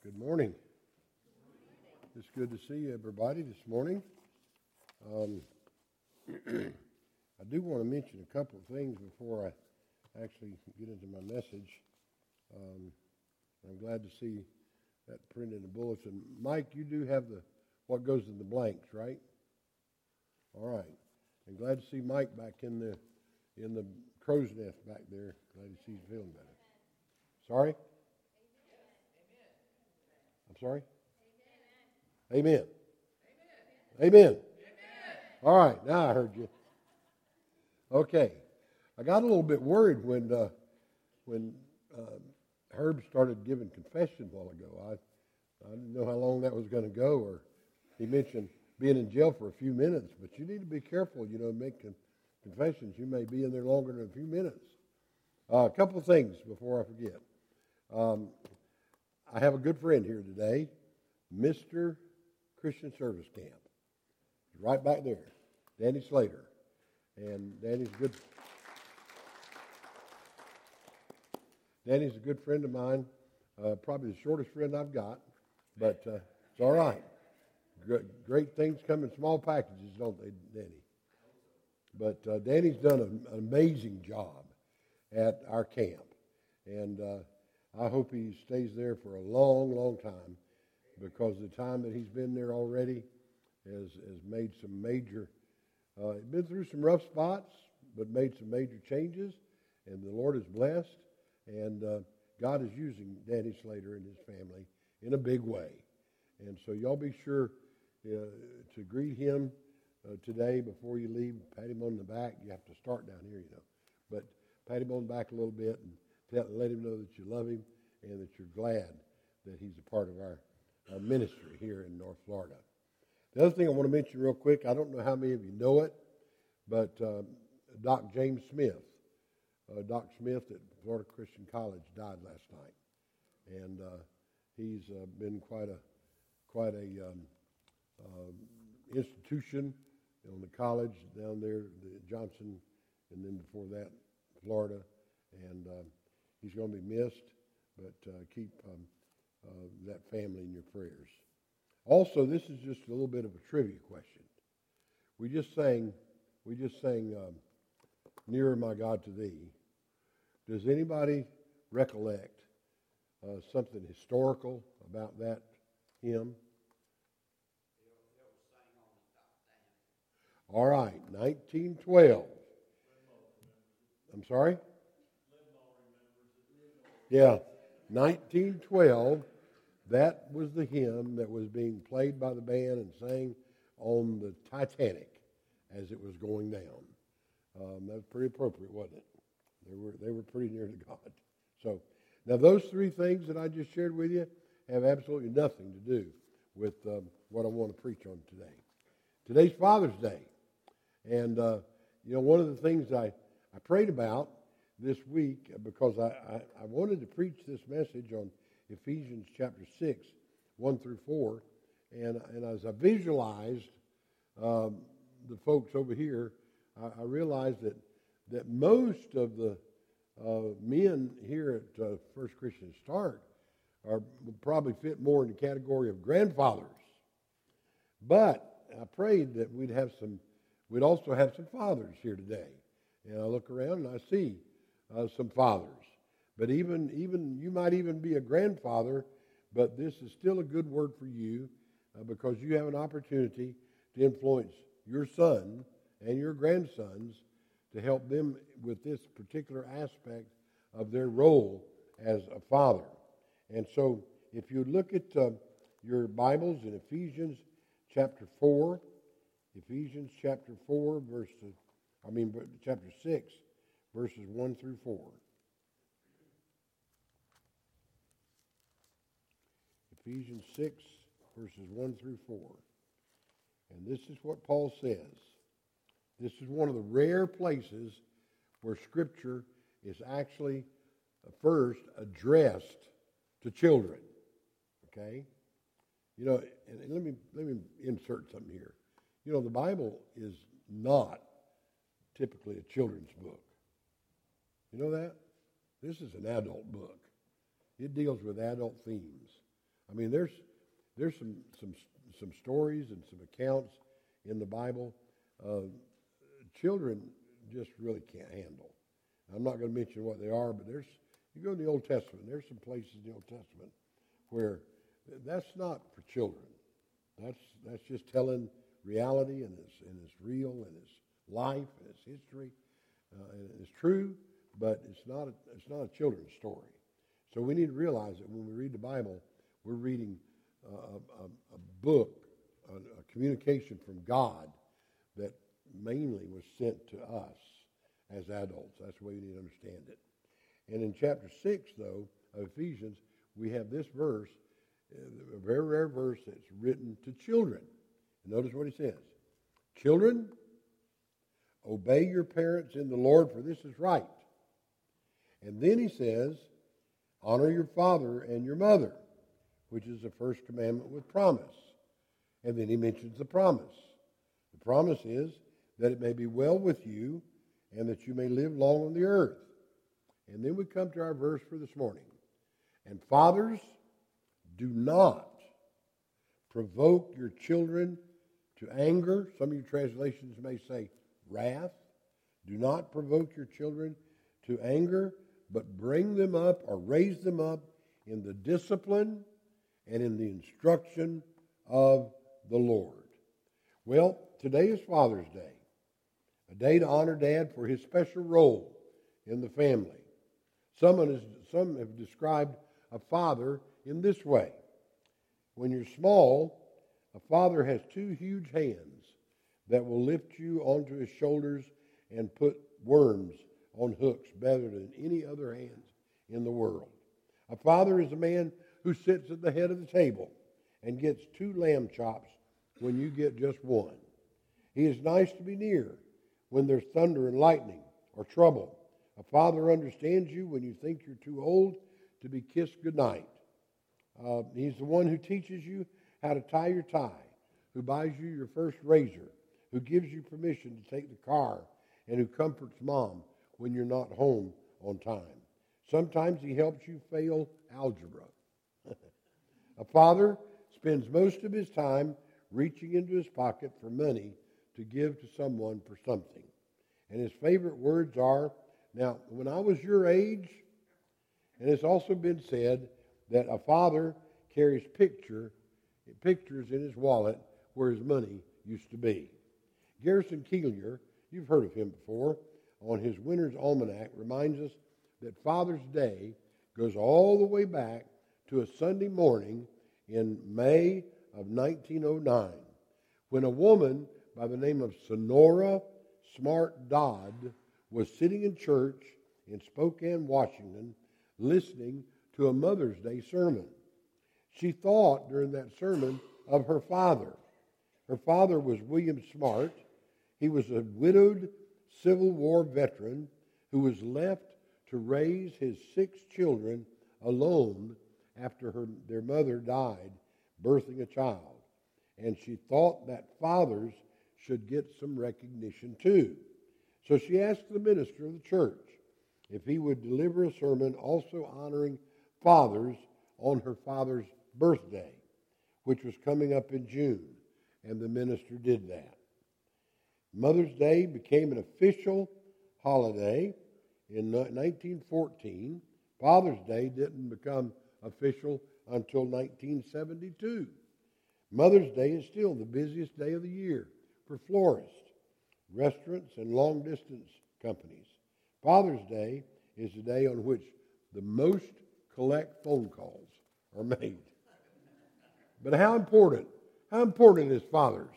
Good morning. It's good to see everybody this morning. I do want to mention a couple of things before I actually get into my message. I'm glad to see that print in the bulletin. Mike, you do have what goes in the blanks, right? All right. I'm glad to see Mike back in the crow's nest back there. Glad to see he's feeling better. Sorry? I'm sorry? Amen. Amen. All right, now I heard you. Okay. I got a little bit worried when Herb started giving confession a while ago. I didn't know how long that was going to go, or he mentioned being in jail for a few minutes, but you need to be careful, making confessions. You may be in there longer than a few minutes. A couple of things before I forget. I have a good friend here today, Mr. Christian Service Camp. He's right back there, Danny Slater. And Danny's a good friend of mine, probably the shortest friend I've got, but it's all right. Great things come in small packages, don't they, Danny? But Danny's done an amazing job at our camp, and I hope he stays there for a long, long time, because the time that he's been there already has made some major, been through some rough spots, but made some major changes, and the Lord is blessed, and God is using Danny Slater and his family in a big way. And so y'all be sure to greet him today before you leave. Pat him on the back. You have to start down here, but pat him on the back a little bit and let him know that you love him and that you're glad that he's a part of our ministry here in North Florida. The other thing I want to mention real quick, I don't know how many of you know it, but Doc James Smith, Doc Smith at Florida Christian College, died last night, and he's been quite a institution on the college down there, the Johnson, and then before that, Florida, and he's going to be missed, but keep that family in your prayers. Also, this is just a little bit of a trivia question. We just sang Nearer My God to Thee. Does anybody recollect something historical about that hymn? All right, 1912. I'm sorry? Yeah, 1912. That was the hymn that was being played by the band and sang on the Titanic as it was going down. That was pretty appropriate, wasn't it? They were pretty near to God. So now those three things that I just shared with you have absolutely nothing to do with what I want to preach on today. Today's Father's Day, and one of the things I prayed about this week, because I wanted to preach this message on Ephesians chapter 6, 1 through 4, and as I visualized the folks over here, I realized that most of the men here at First Christian Start would probably fit more in the category of grandfathers. But I prayed that we'd also have some fathers here today. And I look around and I see some fathers. But even you might even be a grandfather, but this is still a good word for you because you have an opportunity to influence your son and your grandsons to help them with this particular aspect of their role as a father. And so if you look at your Bibles in Ephesians chapter 4, chapter 6, verses 1 through 4. Ephesians 6, verses 1 through 4. And this is what Paul says. This is one of the rare places where Scripture is actually first addressed to children. Okay? And let me insert something here. The Bible is not typically a children's book. You know that? This is an adult book. It deals with adult themes. I mean, there's some stories and some accounts in the Bible children just really can't handle. I'm not going to mention what they are, but you go in the Old Testament, there's some places in the Old Testament where that's not for children. That's just telling reality, and it's real, and it's life, and it's history, and it's true, but it's not a children's story. So we need to realize that when we read the Bible, we're reading a book, a communication from God that mainly was sent to us as adults. That's the way you need to understand it. And in chapter 6, though, of Ephesians, we have this verse, a very rare verse that's written to children. And notice what he says. Children, obey your parents in the Lord, for this is right. And then he says, honor your father and your mother, which is the first commandment with promise. And then he mentions the promise. The promise is that it may be well with you and that you may live long on the earth. And then we come to our verse for this morning. And fathers, do not provoke your children to anger. Some of your translations may say wrath. Do not provoke your children to anger, but bring them up or raise them up in the discipline and in the instruction of the Lord. Well, today is Father's Day, a day to honor Dad for his special role in the family. Some have described a father in this way. When you're small, a father has two huge hands that will lift you onto his shoulders and put worms on hooks better than any other hands in the world. A father is a man who sits at the head of the table and gets 2 lamb chops when you get just 1. He is nice to be near when there's thunder and lightning or trouble. A father understands you when you think you're too old to be kissed goodnight. He's the one who teaches you how to tie your tie, who buys you your first razor, who gives you permission to take the car, and who comforts Mom when you're not home on time. Sometimes he helps you fail algebra. A father spends most of his time reaching into his pocket for money to give to someone for something. And his favorite words are, now, when I was your age, and it's also been said that a father carries pictures in his wallet where his money used to be. Garrison Keillor, you've heard of him before, on his Winter's Almanac reminds us that Father's Day goes all the way back to a Sunday morning in May of 1909, when a woman by the name of Sonora Smart Dodd was sitting in church in Spokane, Washington, listening to a Mother's Day sermon. She thought during that sermon of her father. Her father was William Smart. He was a widowed Civil War veteran who was left to raise his 6 children alone after their mother died, birthing a child. And she thought that fathers should get some recognition too. So she asked the minister of the church if he would deliver a sermon also honoring fathers on her father's birthday, which was coming up in June, and the minister did that. Mother's Day became an official holiday in 1914. Father's Day didn't become official until 1972. Mother's Day is still the busiest day of the year for florists, restaurants, and long-distance companies. Father's Day is the day on which the most collect phone calls are made. But how important is fathers?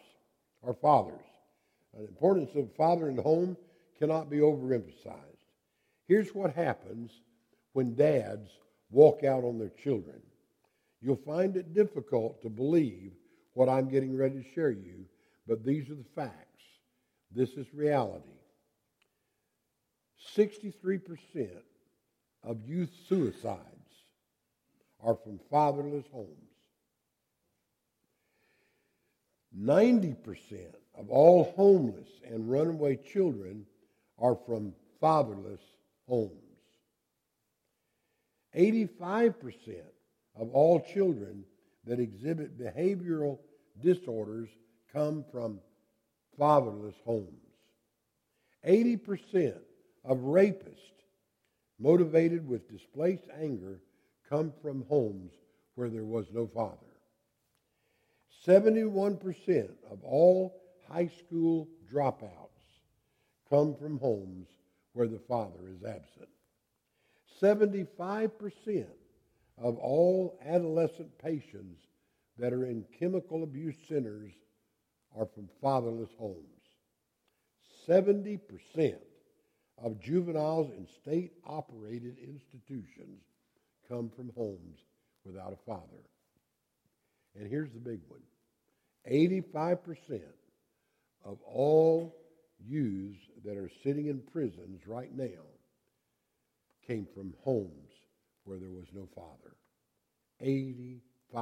The importance of father in the home cannot be overemphasized. Here's what happens when dads walk out on their children. You'll find it difficult to believe what I'm getting ready to share you, but these are the facts. This is reality. 63% of youth suicides are from fatherless homes. 90% of all homeless and runaway children are from fatherless homes. 85% of all children that exhibit behavioral disorders come from fatherless homes. 80% of rapists motivated with displaced anger come from homes where there was no father. 71% of all high school dropouts come from homes where the father is absent. 75% of all adolescent patients that are in chemical abuse centers are from fatherless homes. 70% of juveniles in state-operated institutions come from homes without a father. And here's the big one. 85% of all youths that are sitting in prisons right now came from homes where there was no father. 85%.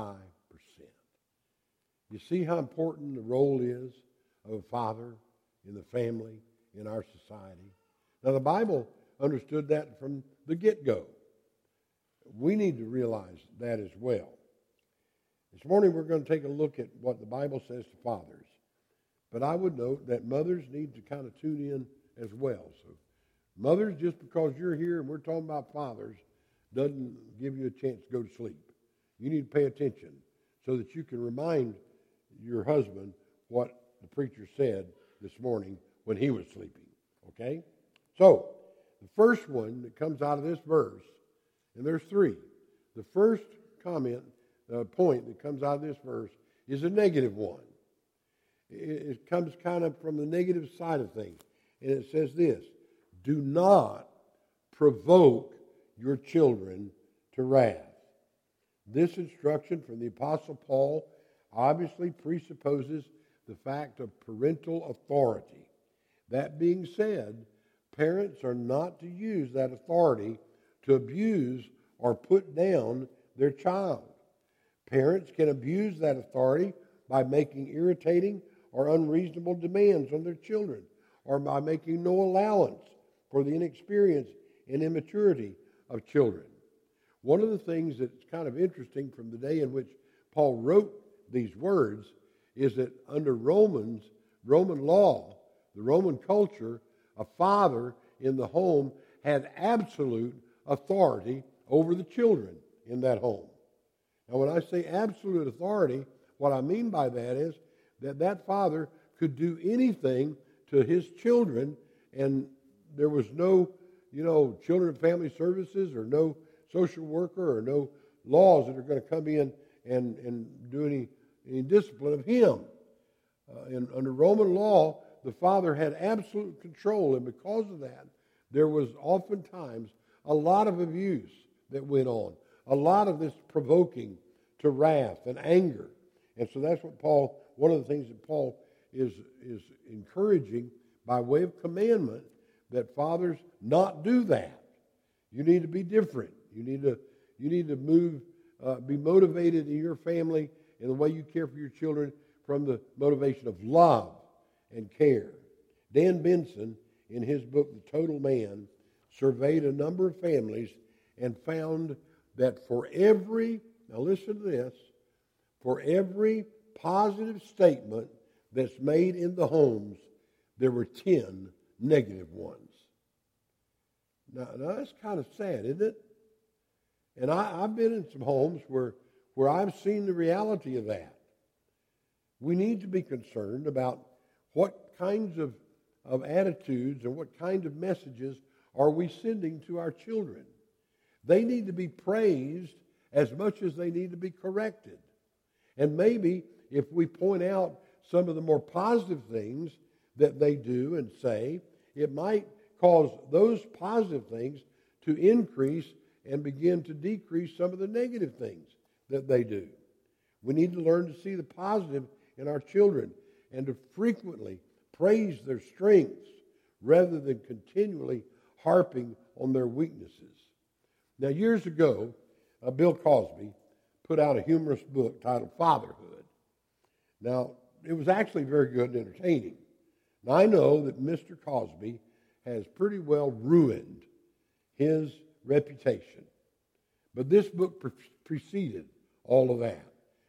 You see how important the role is of a father in the family, in our society? Now, the Bible understood that from the get-go. We need to realize that as well. This morning we're going to take a look at what the Bible says to fathers. But I would note that mothers need to kind of tune in as well. So mothers, just because you're here and we're talking about fathers, doesn't give you a chance to go to sleep. You need to pay attention so that you can remind your husband what the preacher said this morning when he was sleeping. Okay? So, the first one that comes out of this verse, and there's three. The first point that comes out of this verse is a negative one. It comes kind of from the negative side of things. And it says this: do not provoke your children to wrath. This instruction from the Apostle Paul obviously presupposes the fact of parental authority. That being said, parents are not to use that authority to abuse or put down their child. Parents can abuse that authority by making irritating or unreasonable demands on their children, or by making no allowance for the inexperience and immaturity of children. One of the things that's kind of interesting from the day in which Paul wrote these words is that under Roman law, the Roman culture, a father in the home had absolute authority over the children in that home. Now, when I say absolute authority, what I mean by that is that father could do anything to his children, and there was no, children and family services or no social worker or no laws that are going to come in and do any discipline of him. And under Roman law, the father had absolute control, and because of that, there was oftentimes a lot of abuse that went on, a lot of this provoking to wrath and anger. And so that's what one of the things that Paul is encouraging by way of commandment, that fathers not do that. You need to be different. You need to be motivated in your family in the way you care for your children from the motivation of love and care. Dan Benson, in his book, The Total Man, surveyed a number of families and found that for every positive statement that's made in the homes, there were 10 negative ones. Now that's kind of sad, isn't it? And I've been in some homes where I've seen the reality of that. We need to be concerned about what kinds of attitudes and what kind of messages are we sending to our children. They need to be praised as much as they need to be corrected. And maybe if we point out some of the more positive things that they do and say, it might cause those positive things to increase and begin to decrease some of the negative things that they do. We need to learn to see the positive in our children and to frequently praise their strengths rather than continually harping on their weaknesses. Now, years ago, Bill Cosby put out a humorous book titled Fatherhood. Now, it was actually very good and entertaining. Now, I know that Mr. Cosby has pretty well ruined his reputation. But this book preceded all of that.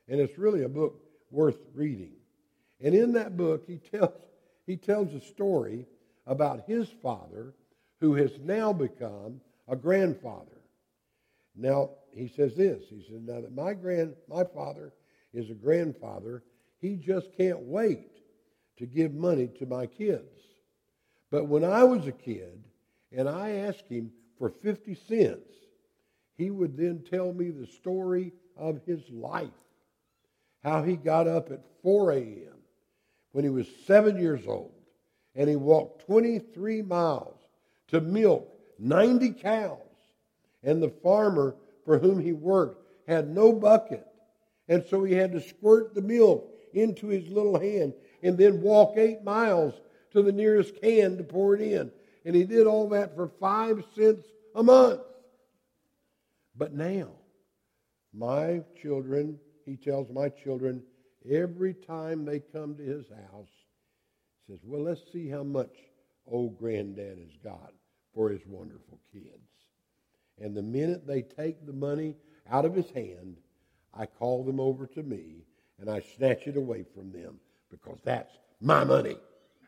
And it's really a book worth reading. And in that book, he tells a story about his father, who has now become a grandfather. Now, he says this. He says, now that my father is a grandfather, he just can't wait to give money to my kids. But when I was a kid and I asked him for 50 cents, he would then tell me the story of his life. How he got up at 4 a.m. when he was 7 years old, and he walked 23 miles to milk 90 cows. And the farmer for whom he worked had no bucket. And so he had to squirt the milk into his little hand and then walk 8 miles to the nearest can to pour it in. And he did all that for 5 cents a month. But now, my children, he tells my children, every time they come to his house, he says, well, let's see how much old granddad has got for his wonderful kids. And the minute they take the money out of his hand, I call them over to me and I snatch it away from them because that's my money.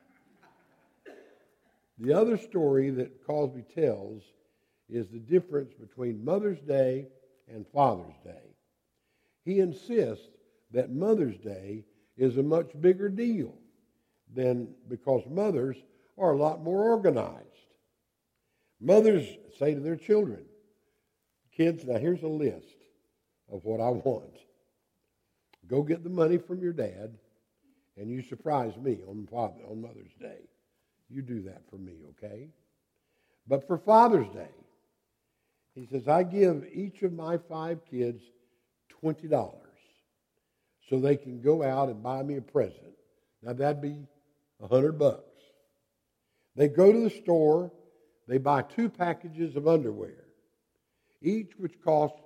The other story that Cosby tells is the difference between Mother's Day and Father's Day. He insists that Mother's Day is a much bigger deal because mothers are a lot more organized. Mothers say to their children, kids, now here's a list of what I want. Go get the money from your dad, and you surprise me on Mother's Day. You do that for me, okay? But for Father's Day, he says, I give each of my 5 kids $20 so they can go out and buy me a present. Now, that'd be $100. They go to the store, they buy 2 packages of underwear, each which costs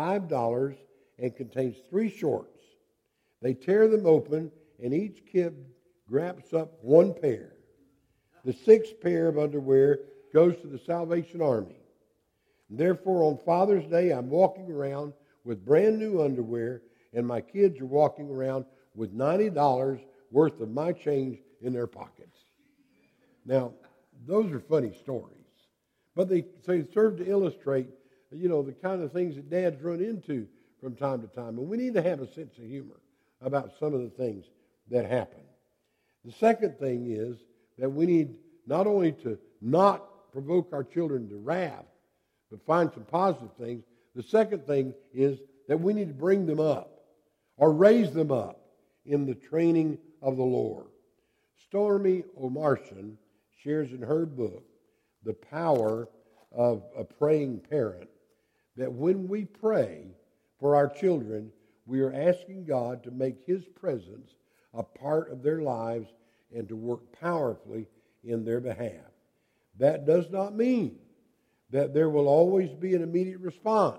$5 and contains 3 shorts. They tear them open, and each kid grabs up 1 pair. The 6th pair of underwear goes to the Salvation Army. And therefore, on Father's Day, I'm walking around with brand new underwear, and my kids are walking around with $90 worth of my change in their pockets. Now, those are funny stories. But they serve to illustrate, the kind of things that dads run into from time to time. And we need to have a sense of humor about some of the things that happen. The second thing is that we need not only to not provoke our children to wrath, but find some positive things. The second thing is that we need to bring them up or raise them up in the training of the Lord. Stormy Omartian shares in her book the power of a praying parent, that when we pray for our children, we are asking God to make His presence a part of their lives and to work powerfully in their behalf. That does not mean that there will always be an immediate response.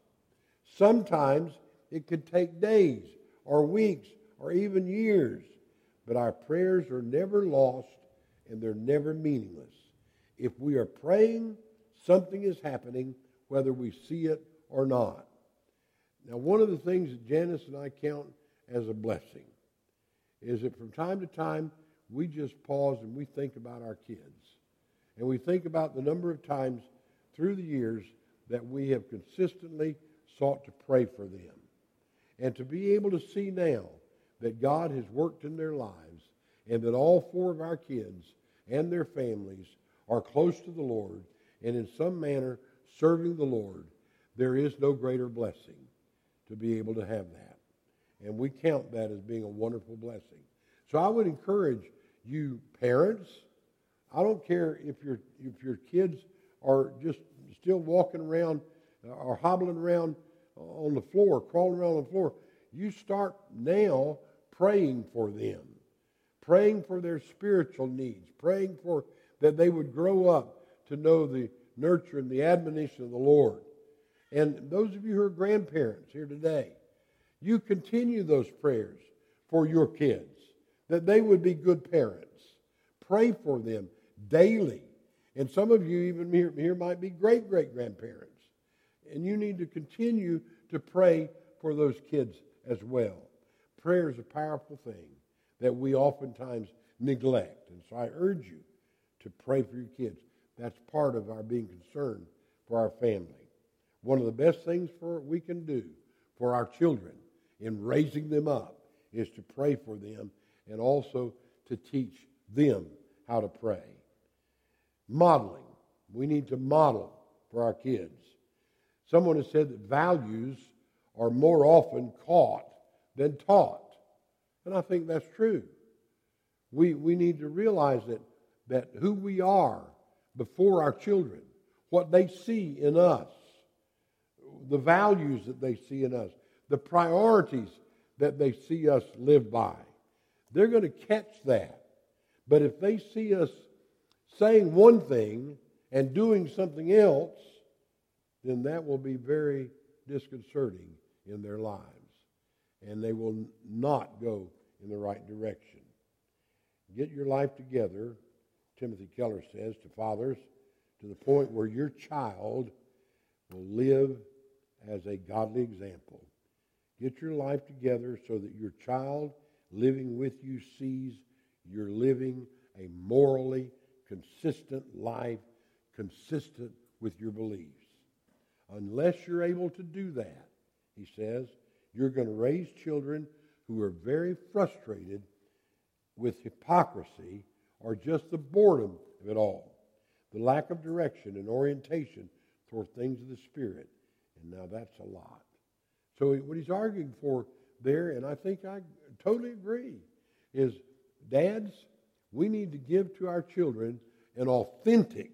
Sometimes it could take days or weeks or even years, but our prayers are never lost and they're never meaningless. If we are praying, something is happening, whether we see it or not. Now, one of the things that Janice and I count as a blessing is that from time to time, we just pause and we think about our kids. And we think about the number of times through the years that we have consistently sought to pray for them. And to be able to see now that God has worked in their lives and that all 4 of our kids and their families are close to the Lord and in some manner serving the Lord, there is no greater blessing to be able to have that. And we count that as being a wonderful blessing. So I would encourage you parents, I don't care if your kids are just still walking around or hobbling around on the floor, crawling around on the floor. You start now praying for them, praying for their spiritual needs, praying for that they would grow up to know the nurture and the admonition of the Lord. And those of you who are grandparents here today, you continue those prayers for your kids, that they would be good parents. Pray for them daily. And some of you even here might be great-great-grandparents. And you need to continue to pray for those kids as well. Prayer is a powerful thing that we oftentimes neglect. And so I urge you to pray for your kids. That's part of our being concerned for our family. One of the best things we can do for our children in raising them up is to pray for them and also to teach them how to pray. Modeling. We need to model for our kids. Someone has said that values are more often caught than taught. And I think that's true. We need to realize that who we are before our children, what they see in us, the values that they see in us, the priorities that they see us live by, they're going to catch that. But if they see us saying one thing and doing something else, then that will be very disconcerting in their lives. And they will not go in the right direction. Get your life together, Timothy Keller says to fathers, to the point where your child will live as a godly example. Get your life together so that your child living with you sees you're living a morally consistent life, consistent with your beliefs. Unless you're able to do that, he says, you're going to raise children who are very frustrated with hypocrisy or just the boredom of it all, the lack of direction and orientation toward things of the Spirit. And now that's a lot. So what he's arguing for there, and I think I totally agree, is dads, we need to give to our children an authentic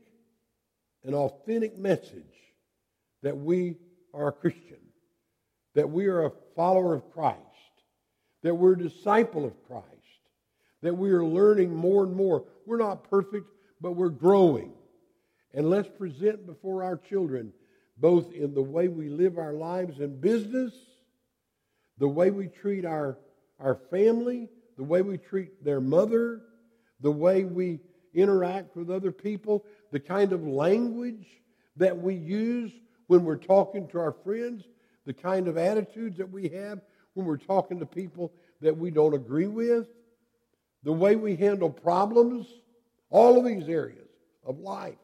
message that we are a Christian, that we are a follower of Christ, that we're a disciple of Christ, that we are learning more and more. We're not perfect, but we're growing. And let's present before our children, both in the way we live our lives in business, the way we treat our family, the way we treat their mother, the way we interact with other people, the kind of language that we use when we're talking to our friends, the kind of attitudes that we have when we're talking to people that we don't agree with, the way we handle problems, all of these areas of life.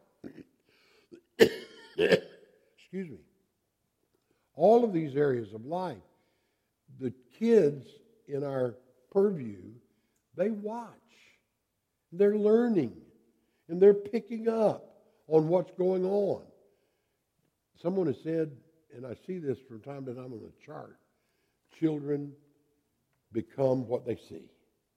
Excuse me. All of these areas of life, the kids in our purview, they watch. They're learning. And they're picking up on what's going on. Someone has said, and I see this from time to time on the chart, children become what they see.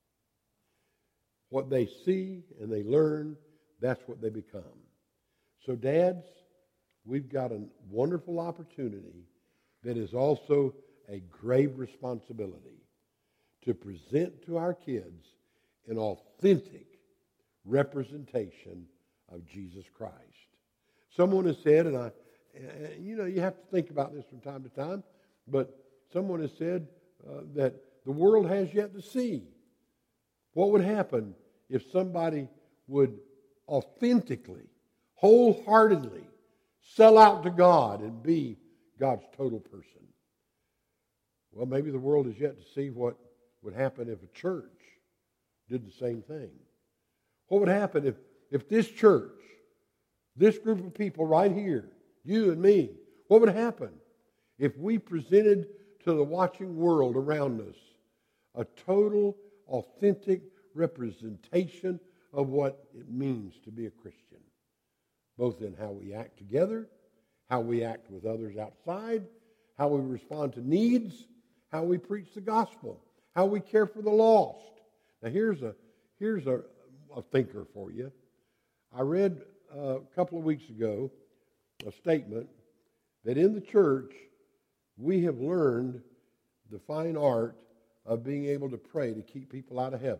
What they see and they learn, that's what they become. So dads, we've got a wonderful opportunity that is also a grave responsibility to present to our kids an authentic representation of Jesus Christ. Someone has said, and you have to think about this from time to time, but someone has said that the world has yet to see what would happen if somebody would authentically, wholeheartedly sell out to God and be God's total person. Well, maybe the world is yet to see what would happen if a church did the same thing. What would happen if this church, this group of people right here, you and me, what would happen if we presented to the watching world around us a total, authentic representation of what it means to be a Christian, both in how we act together, how we act with others outside, how we respond to needs, how we preach the gospel, how we care for the lost. Now here's a thinker for you. I read a couple of weeks ago a statement that in the church we have learned the fine art of being able to pray to keep people out of heaven.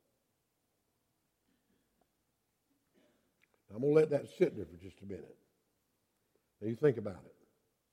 I'm going to let that sit there for just a minute. Now you think about it.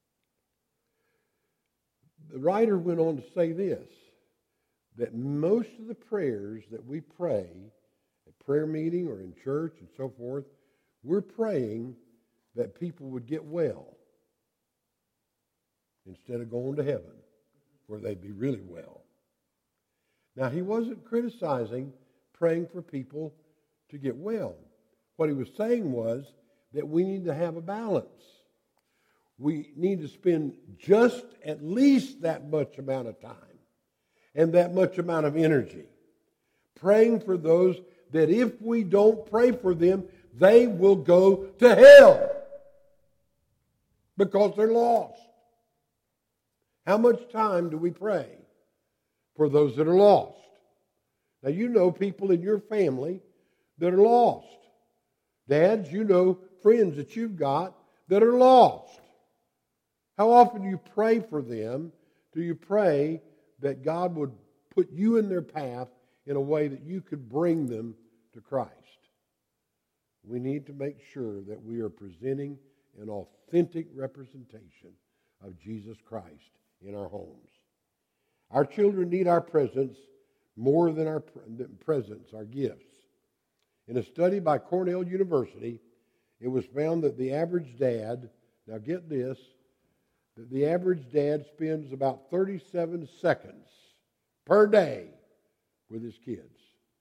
The writer went on to say this, that most of the prayers that we pray at prayer meeting or in church and so forth, we're praying that people would get well instead of going to heaven. where they'd be really well. Now, he wasn't criticizing praying for people to get well. What he was saying was that we need to have a balance. We need to spend just at least that much amount of time and that much amount of energy praying for those that if we don't pray for them, they will go to hell because they're lost. How much time do we pray for those that are lost? Now, you know people in your family that are lost. Dads, you know friends that you've got that are lost. How often do you pray for them? Do you pray that God would put you in their path in a way that you could bring them to Christ? We need to make sure that we are presenting an authentic representation of Jesus Christ in our homes. Our children need our presence more than our presents, our gifts. In a study by Cornell University, it was found that the average dad, now get this, that the average dad spends about 37 seconds per day with his kids.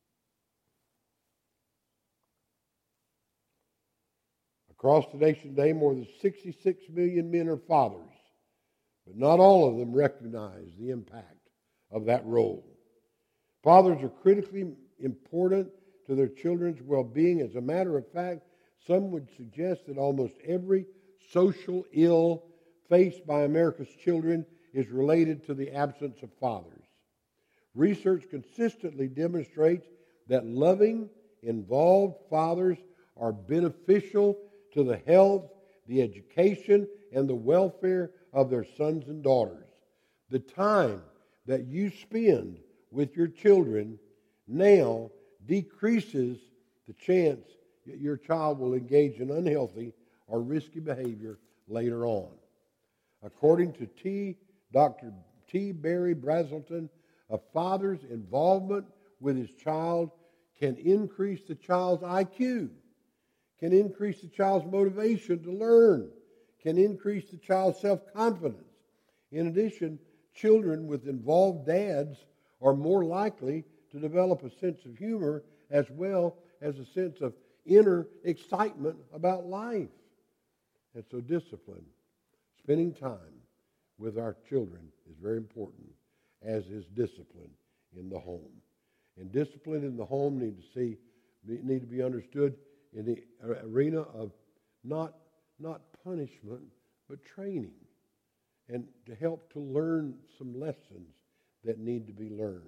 Across the nation today, more than 66 million men are fathers, but not all of them recognize the impact of that role. Fathers are critically important to their children's well-being. As a matter of fact, some would suggest that almost every social ill faced by America's children is related to the absence of fathers. Research consistently demonstrates that loving, involved fathers are beneficial to the health, the education, and the welfare of their sons and daughters. The time that you spend with your children now decreases the chance that your child will engage in unhealthy or risky behavior later on. According to Dr. T. Barry Brazelton, a father's involvement with his child can increase the child's IQ, can increase the child's motivation to learn, can increase the child's self-confidence. In addition, children with involved dads are more likely to develop a sense of humor as well as a sense of inner excitement about life. And so discipline, spending time with our children is very important, as is discipline in the home. And discipline in the home need to be understood in the arena of not punishment, but training, and to help to learn some lessons that need to be learned.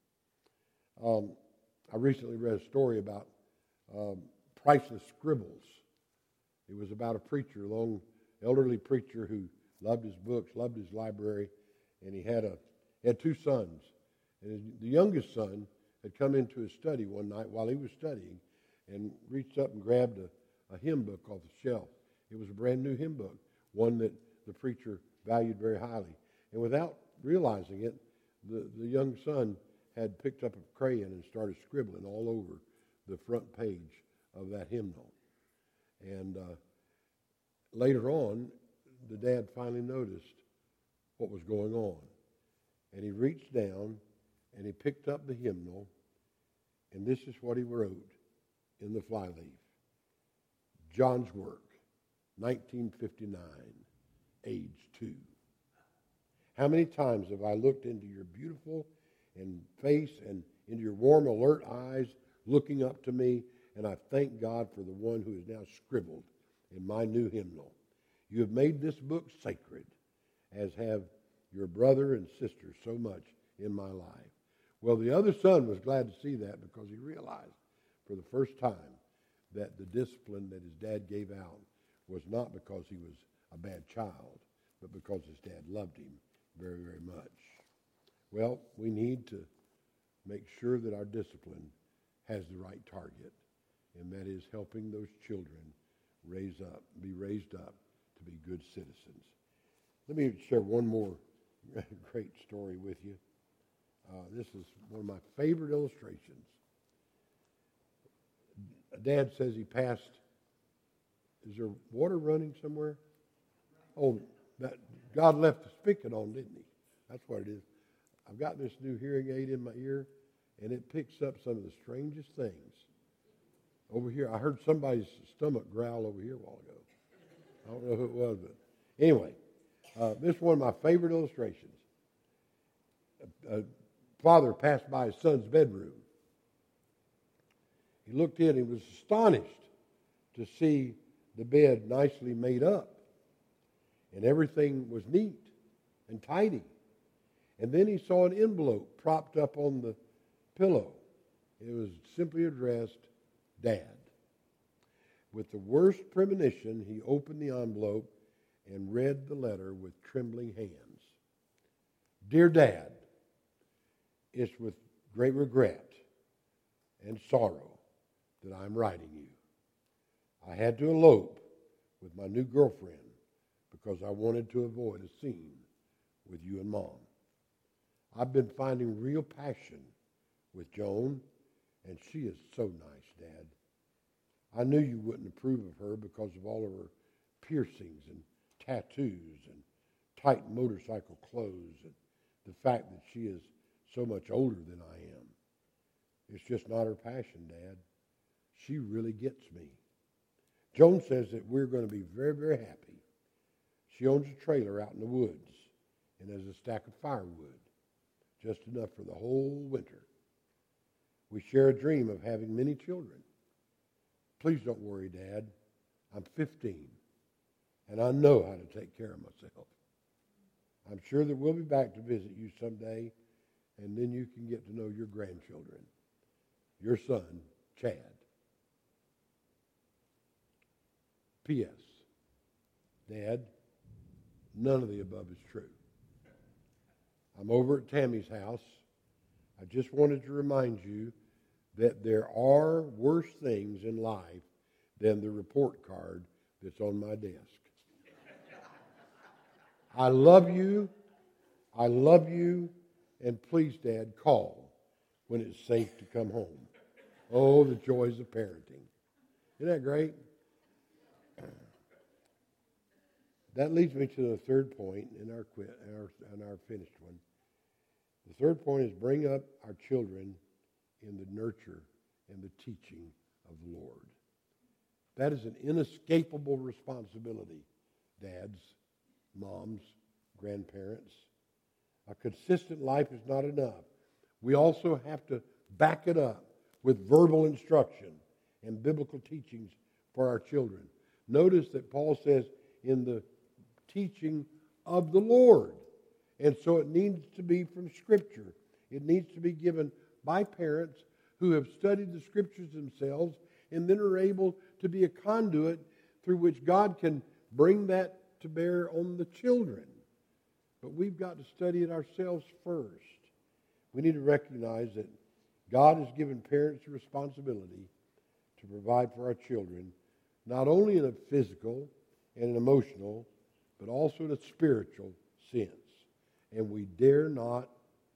I recently read a story about priceless scribbles. It was about a preacher, a long elderly preacher who loved his books, loved his library, and he had two sons. And the youngest son had come into his study one night while he was studying and reached up and grabbed a hymn book off the shelf. It was a brand new hymn book, one that the preacher valued very highly. And without realizing it, the young son had picked up a crayon and started scribbling all over the front page of that hymnal. And later on, the dad finally noticed what was going on. And he reached down and he picked up the hymnal, and this is what he wrote in the flyleaf. John's work, 1959, age 2. How many times have I looked into your beautiful face and into your warm, alert eyes, looking up to me, and I thank God for the one who is now scribbled in my new hymnal. You have made this book sacred, as have your brother and sister so much in my life. Well, the other son was glad to see that because he realized for the first time that the discipline that his dad gave out was not because he was a bad child, but because his dad loved him very, very much. Well, we need to make sure that our discipline has the right target, and that is helping those children be raised up to be good citizens. Let me share one more great story with you. This is one of my favorite illustrations. Dad says he passed. Is there water running somewhere? Oh, that God left the spigot on, didn't he? That's what it is. I've got this new hearing aid in my ear, and it picks up some of the strangest things. Over here, I heard somebody's stomach growl over here a while ago. I don't know who it was, but anyway, this is one of my favorite illustrations. A father passed by his son's bedroom. He looked in and was astonished to see the bed nicely made up, and everything was neat and tidy. And then he saw an envelope propped up on the pillow. It was simply addressed, Dad. With the worst premonition, he opened the envelope and read the letter with trembling hands. Dear Dad, it's with great regret and sorrow that I'm writing you. I had to elope with my new girlfriend because I wanted to avoid a scene with you and Mom. I've been finding real passion with Joan, and she is so nice, Dad. I knew you wouldn't approve of her because of all of her piercings and tattoos and tight motorcycle clothes and the fact that she is so much older than I am. It's just not her passion, Dad. She really gets me. Joan says that we're going to be very, very happy. She owns a trailer out in the woods and has a stack of firewood, just enough for the whole winter. We share a dream of having many children. Please don't worry, Dad. I'm 15, and I know how to take care of myself. I'm sure that we'll be back to visit you someday, and then you can get to know your grandchildren. Your son, Chad. P.S. Dad, none of the above is true. I'm over at Tammy's house. I just wanted to remind you that there are worse things in life than the report card that's on my desk. I love you, and please, Dad, call when it's safe to come home. Oh, the joys of parenting. Isn't that great? That leads me to the third point in our finished one. The third point is bring up our children in the nurture and the teaching of the Lord. That is an inescapable responsibility, dads, moms, grandparents. A consistent life is not enough. We also have to back it up with verbal instruction and biblical teachings for our children. Notice that Paul says in the teaching of the Lord. And so it needs to be from Scripture. It needs to be given by parents who have studied the Scriptures themselves and then are able to be a conduit through which God can bring that to bear on the children. But we've got to study it ourselves first. We need to recognize that God has given parents a responsibility to provide for our children, not only in a physical and an emotional, but also in a spiritual sense. And we dare not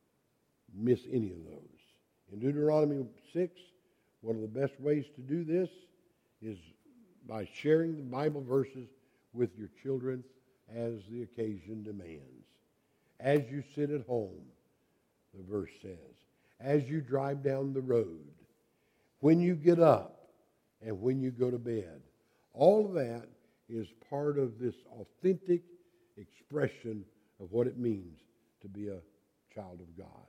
miss any of those. In Deuteronomy 6, one of the best ways to do this is by sharing the Bible verses with your children as the occasion demands. As you sit at home, the verse says, as you drive down the road, when you get up and when you go to bed. All of that is part of this authentic expression of what it means to be a child of God.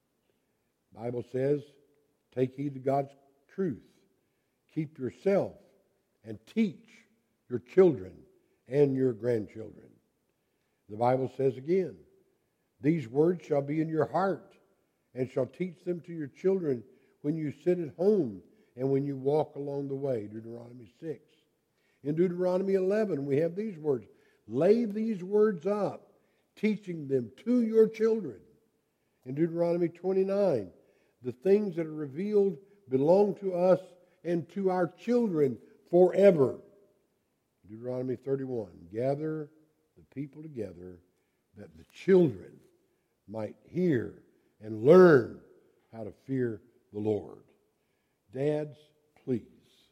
The Bible says, take heed to God's truth. Keep yourself and teach your children and your grandchildren. The Bible says again, these words shall be in your heart and shall teach them to your children when you sit at home and when you walk along the way. Deuteronomy 6. In Deuteronomy 11, we have these words. Lay these words up, teaching them to your children. In Deuteronomy 29, the things that are revealed belong to us and to our children forever. Deuteronomy 31, gather the people together that the children might hear and learn how to fear the Lord. Dads, please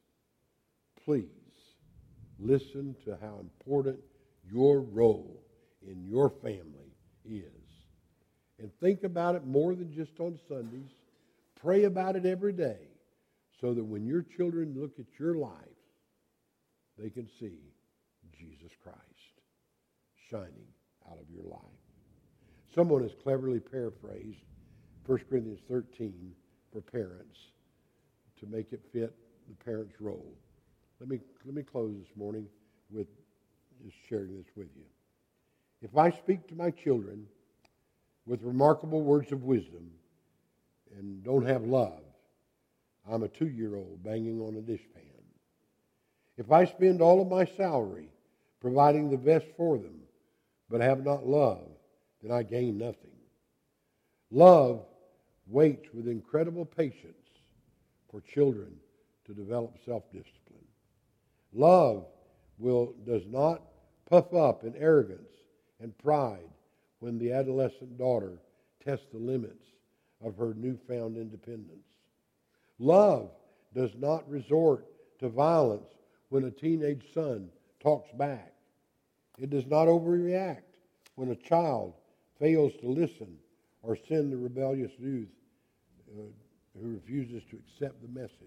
listen to how important your role in your family is. And think about it more than just on Sundays. Pray about it every day so that when your children look at your life, they can see Jesus Christ shining out of your life. Someone has cleverly paraphrased 1 Corinthians 13 for parents to make it fit the parent's role. Let me close this morning with just sharing this with you. If I speak to my children with remarkable words of wisdom and don't have love, I'm a 2-year-old banging on a dishpan. If I spend all of my salary providing the best for them, but have not love, then I gain nothing. Love waits with incredible patience for children to develop self-discipline. Love does not puff up in arrogance and pride when the adolescent daughter tests the limits of her newfound independence. Love does not resort to violence when a teenage son talks back. It does not overreact when a child fails to listen or send the rebellious youth who refuses to accept the message.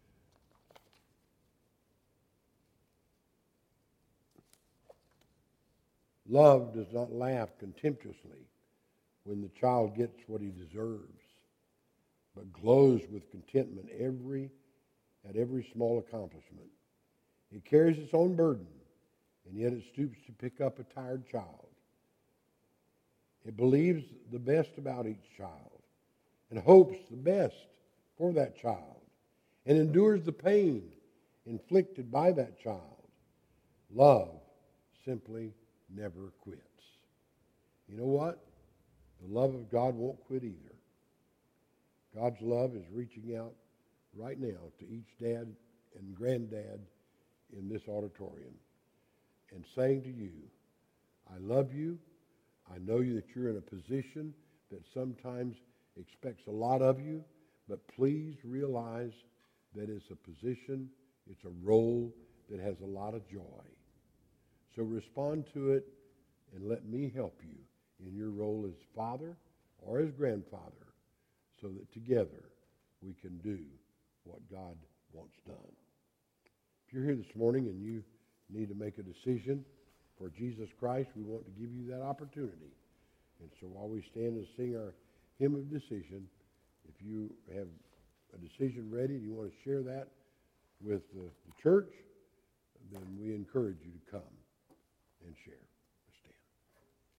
Love does not laugh contemptuously when the child gets what he deserves, but glows with contentment at every small accomplishment. It carries its own burden, and yet it stoops to pick up a tired child. It believes the best about each child and hopes the best for that child and endures the pain inflicted by that child. Love simply never quits. You know what? The love of God won't quit either. God's love is reaching out right now to each dad and granddad in this auditorium and saying to you, I love you. I know that you're in a position that sometimes expects a lot of you, but please realize that it's a position, it's a role that has a lot of joy. So respond to it and let me help you in your role as father or as grandfather so that together we can do what God wants done. If you're here this morning and you need to make a decision for Jesus Christ, we want to give you that opportunity. And so while we stand and sing our hymn of decision, if you have a decision ready and you want to share that with the church, then we encourage you to come and share.